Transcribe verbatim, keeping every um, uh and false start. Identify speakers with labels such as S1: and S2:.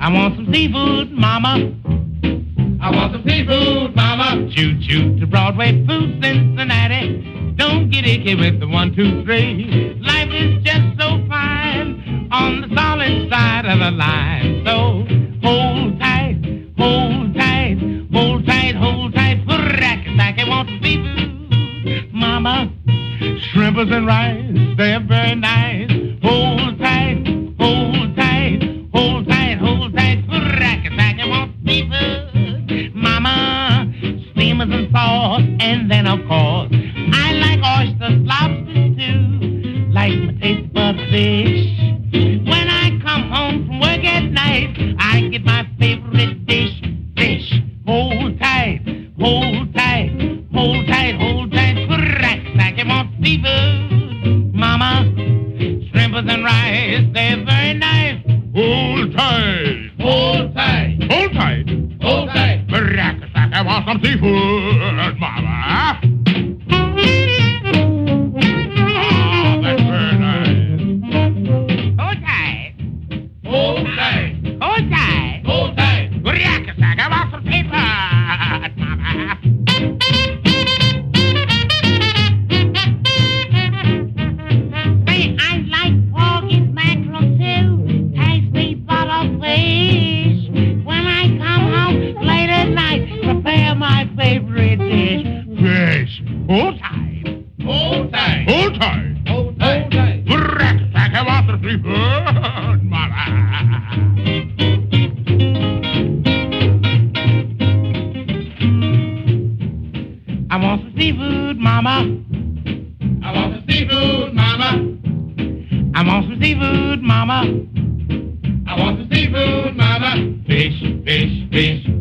S1: I want some seafood, mama.
S2: I want some seafood, mama.
S1: Choo choo to Broadway, food Cincinnati. Don't get icky with the one, two, three. Life is just so fine on the solid side of the line. So hold tight, hold tight, hold tight, hold tight. Rack-a-sack, I want some seafood, mama. Shrimpers and rice, they're very nice. Hold tight, hold tight, hold tight, hold tight. Rack-a-sack, I want some seafood, mama. Steamers and sauce, and then of course I like oysters, lobsters too, like my taste bud fish. When I come home from work at night, I get my favorite dish, fish. Hold tight, hold tight, hold tight, hold tight. Rack-a-sack, I want seafood, mama. Shrimpers and rice, they're very nice.
S2: Hold tight.
S1: Hold tight,
S2: Hold tight.
S1: hold tight.
S2: Rack-a-sack, I want some seafood, mama. Ah, that's very nice.
S1: Hold tight,
S2: Hold tight.
S1: hold tight.
S2: Hold tight.
S1: Rack-a-sack, I want some seafood, mama. Say, I like pork and mackerel too. Taste me butter fish. When I come home late at night, prepare my favorite dish.
S2: Fish. Hold tight.
S1: Hold tight,
S2: Hold tight.
S1: hold tight.
S2: Rack-a-sack, I want some seafood, mama.
S1: I want some seafood, mama.
S2: I want some seafood, mama.
S1: I want some seafood, mama.
S2: I want some seafood, mama.
S1: Fish, fish, fish.